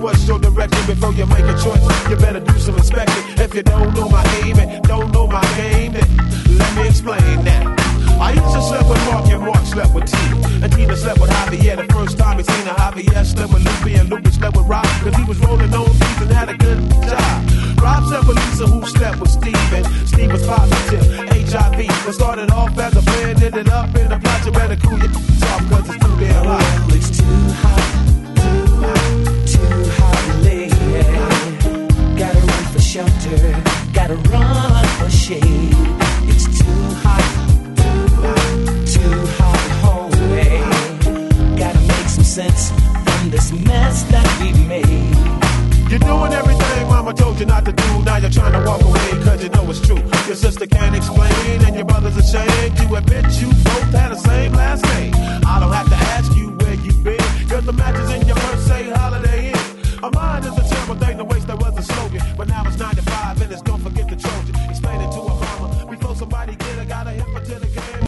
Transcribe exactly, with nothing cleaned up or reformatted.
what's your direction before you make a choice. You better do some inspecting. If you don't know my aim and don't know my game, then let me explain that. I used to sleep with Mark and Mark slept with Tina. And Tina slept with Javier the first time he seen her. Javier slept with Lupe and Lupe slept with Rob, cause he was rolling on beats and had a good job. Rob slept with Lisa who slept with Steve, and Steve was positive H I V. But started